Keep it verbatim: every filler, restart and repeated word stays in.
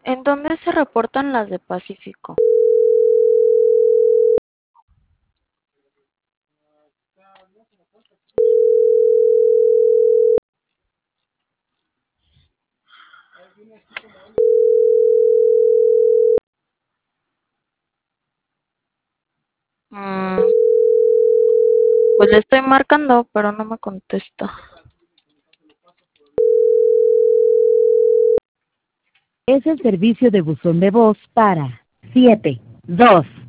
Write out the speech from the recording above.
¿En dónde se reportan las de Pacífico? Mm, pues le estoy marcando, pero no me contesta. Es el servicio de buzón de voz para siete dos